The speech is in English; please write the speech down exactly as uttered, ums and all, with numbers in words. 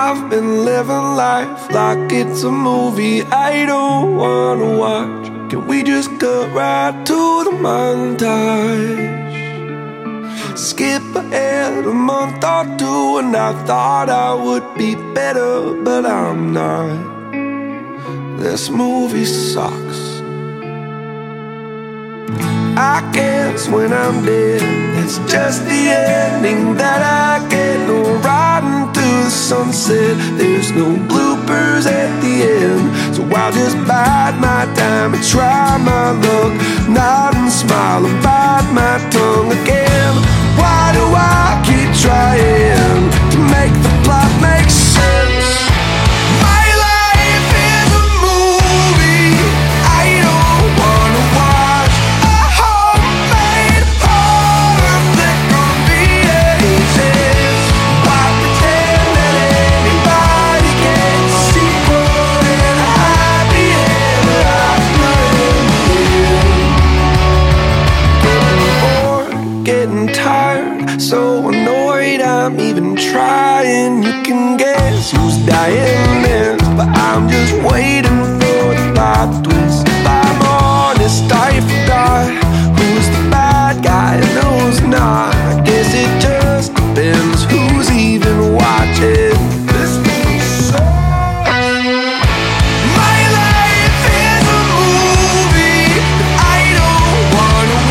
I've been living life like it's a movie I don't wanna watch. Can we just cut right to the montage? Skip ahead a month or two, and I thought I would be better, but I'm not. This movie sucks. I guess when I'm dead, it's just the ending that I get. No riding through the sunset, there's no bloopers at the end. So I'll just bide my time and try my luck, nod and smile and bite my tongue again. Why do I keep trying to make the plot make sense? My life is a movie I don't wanna watch. A homemade horror flick on V H S. Why pretend that anybody gets a sequel and a happy end? I'm getting bored, getting tired, so annoyed I'm even trying. You can guess who's dying next, but I'm just waiting